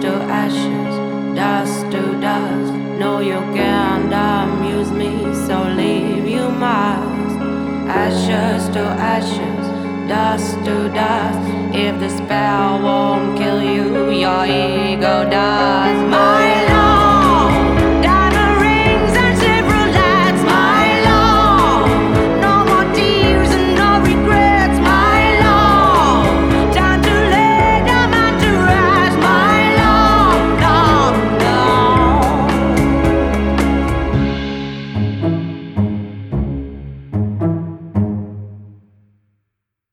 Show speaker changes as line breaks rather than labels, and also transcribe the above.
to ashes, dust to dust. No, you can't amuse me, so leave you must. Ashes to ashes, dust to dust. If the spell won't kill you, your ego does. My